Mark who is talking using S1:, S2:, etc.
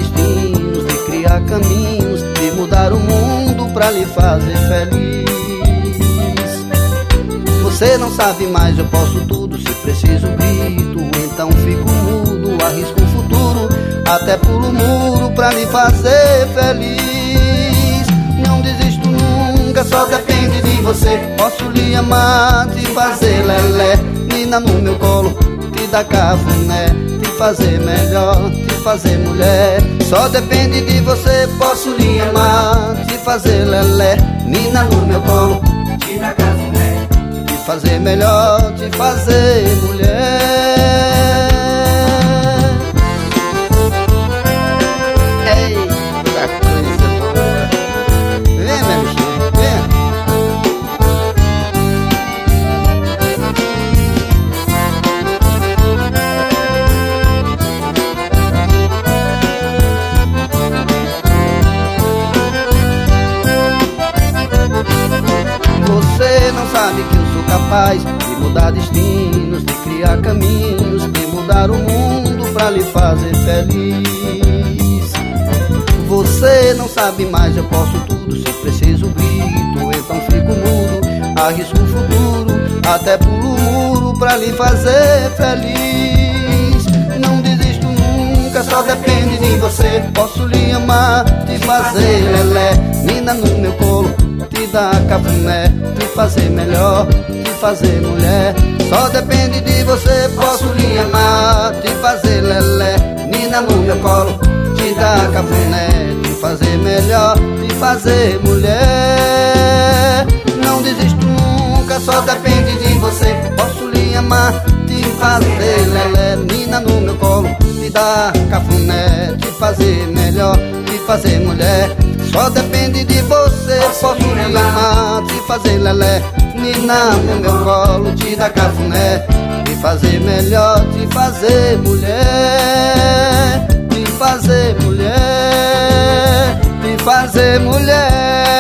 S1: destinos, de criar caminhos, de mudar o mundo pra lhe fazer feliz. Você não sabe mais, eu posso tudo, se preciso grito, então fico mudo, arrisco o futuro, até pulo o muro pra lhe fazer feliz. Não desisto nunca, só depende de você. Posso lhe amar, te fazer lelé, nina no meu colo, te dar cafuné, te fazer melhor, te fazer mulher. Só depende de você. Posso lhe amar, te fazer lelé, nina no meu colo, te dar cafuné, te fazer melhor, te fazer mulher. Eita coisa boa. Vem, meu bichinho, vem. Você não sabe que eu sou capaz de mudar destinos, de criar caminhos, de mudar o mundo pra lhe fazer feliz. Você não sabe mais, eu posso tudo, se preciso grito, então fico mudo, arrisco o futuro, até pulo o muro pra lhe fazer feliz. Não desisto nunca, só depende de você. Posso lhe amar, te fazer lelé, nina no meu colo, te dar cafuné, te fazer melhor, te fazer mulher. Só depende de você. Posso lhe amar, te fazer lelé, nina no meu colo, te dar cafuné, te fazer melhor, te fazer mulher. Não desisto nunca, só depende de você. Posso lhe amar, te fazer lelé, nina no meu colo, te dar cafuné, te fazer melhor, te fazer mulher. Só depende de você. Posso lhe amar, te fazer lelé, nina no meu colo, te dar cafuné, te fazer melhor, te fazer mulher, te fazer mulher, te fazer mulher.